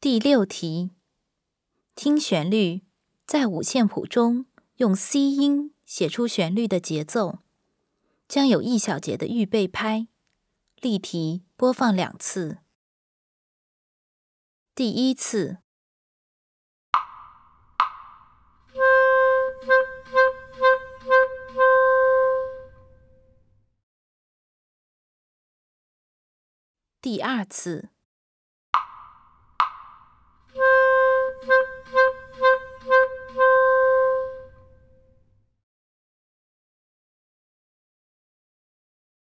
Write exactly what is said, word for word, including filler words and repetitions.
第六题，听旋律，在五线谱中用 C 音写出旋律的节奏，将有一小节的预备拍。例题播放两次。第一次，第二次。